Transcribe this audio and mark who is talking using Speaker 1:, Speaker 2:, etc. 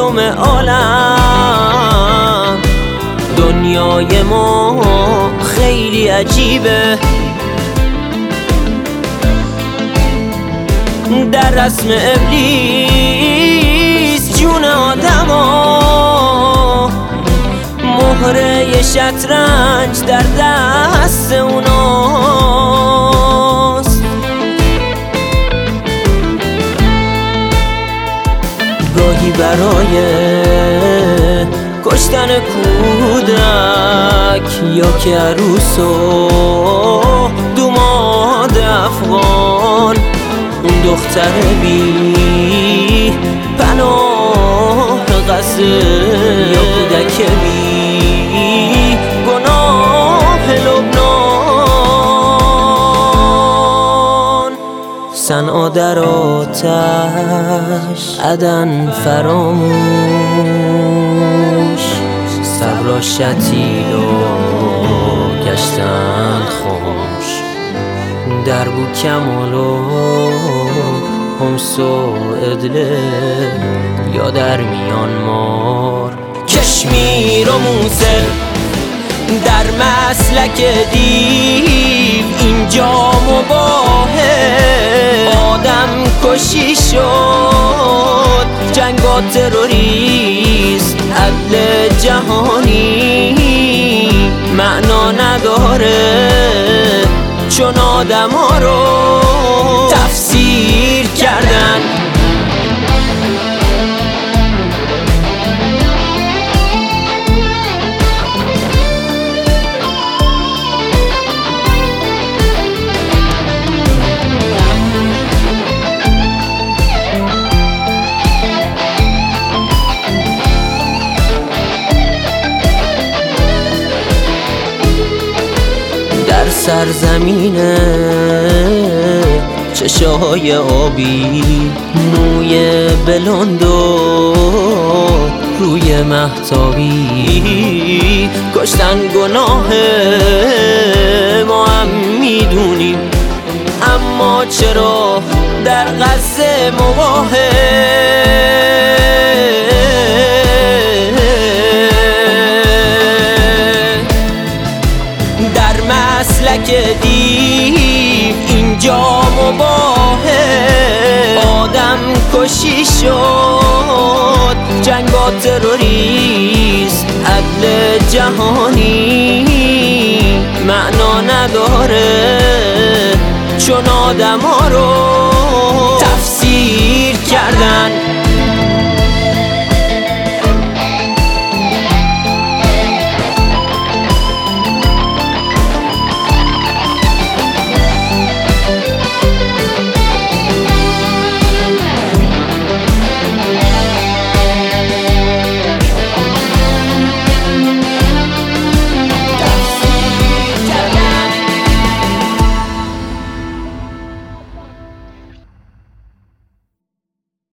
Speaker 1: هفتم عالم. دنیای ما خیلی عجیبه، در رسم ابلیس جون آدما، مهره شطرنج در دست اوناست. گاهی برای کشتن کودک یا که عروس و دوماد افغان، اون دختر بی پناه غزه یا کودک بی گناه لبنان. صنعا در آتش، عدن فراموش، صبر شتیل و گشتن خاموش. در بو کمال و همس و ادله یا در میانمار، کشمیر و موصل. در مسلک دیو اینجا مباهه، آدم کشی شد، جنگ و تروریست، عدل جهانی معنا نداره چون آدم ها رو تفسیر کردن. در سرزمین چشاهای آبی، موی بلند و روی مهتابی، کشتن گناه ما هم میدونیم، اما چرا در غزه مباهه؟ در مسلک دیو اینجا مباهه، آدم کشی شد، جنگ و تروریست، عدل جهانی معنا نداره چون آدم ها رو تفسیر کردن.